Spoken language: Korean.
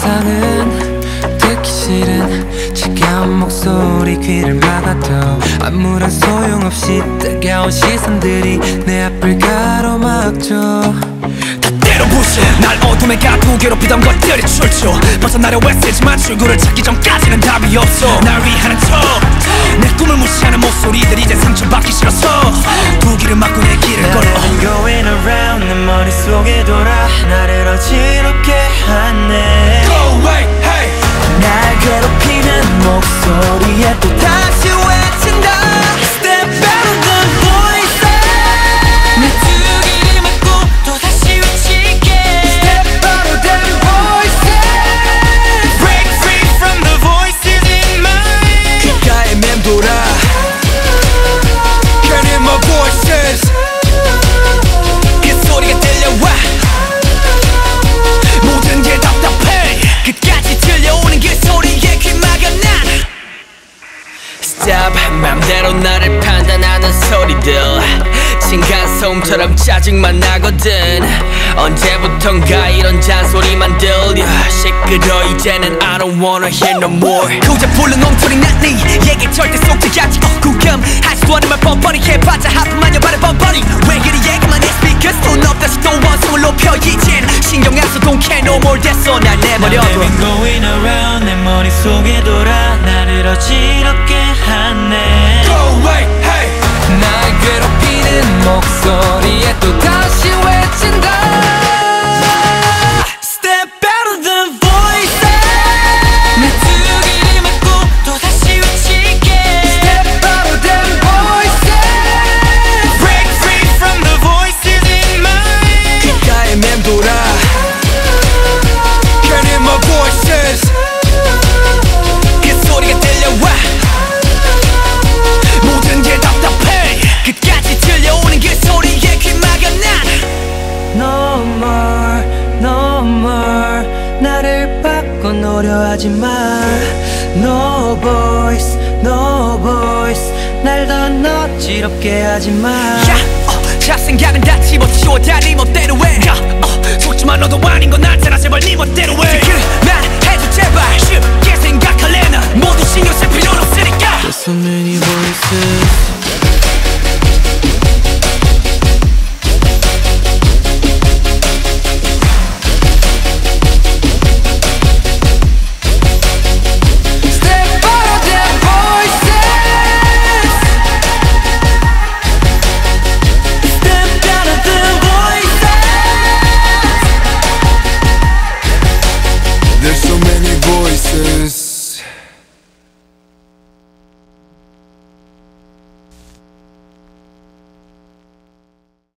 이상은 듣기 싫은 차가운 목소리 귀를 막아도 아무런 소용없이 뜨거운 시선들이 내 앞을 가로막죠. 때려부셔 날 어둠에 가두고 괴롭히던 것들이 출처 벗어나려 애쓰지만 출구를 찾기 전까지는 답이 없어. 날 위하는 척 내 꿈을 무시하는 목소리들이 이제 상처받기 싫어서 두 길을 막고 내 길을 걸어. I've been going around 내 머릿속에 돌아 나를 어지럽게 하네. Go away, hey. 날 괴롭히는 목소리에 또 다시 외친다. Step out of the voices. 내 두 귀를 막고 또 다시 외칠게. Step out of the voices. Break free from the voices in my 귓가에 맴돌아. Can't hear my voices. 이 소리가 들려와. 모든 게 답답해. 끝까지 들려오는 그 소리에 귀 막아 난. Stop 맘대로 나를 판단하는 소리들 층간소음처럼 짜증만 나거든. 언제부턴가 이런 잔소리만 들려. 시끄러 이제는 I don't wanna hear no more. 고작 불른 엉터리 난 네 얘기 절대 속지 않지. 구금하지도 않은 말 뻔뻔히 해봤자 하품하냐 말해 뻔뻔히. 왜 그리 얘기만 해 speakers 돈 없다시 또 원성을 높여 이젠 신경 안 써 don't care no more 됐어 날 내버려. I've been going around 내 머릿속에 돌아 나를 어지럽게 하네. Go away, hey. 날 괴롭히는 목소리에 또 다시 외친다. Step out of the voices. 내 두 귀를 막고 또 다시 외칠게. Step out of the voices. Break free from the voices in my 귓가에 맴돌아. Can't hear my voices. 이 소리가 들려와. 모든 게 답답해. 끝까지 들려오는 그 소리에 귀 막아 난. No more, no more. 나를 바꿔놓으려 하지 마. No voice, no voice. 날 더 어지럽게 하지 마. 잡생각은 다 집어치워 다 네 멋대로 해. 속지마 너도 아닌 건 알잖아 제발 네 멋대로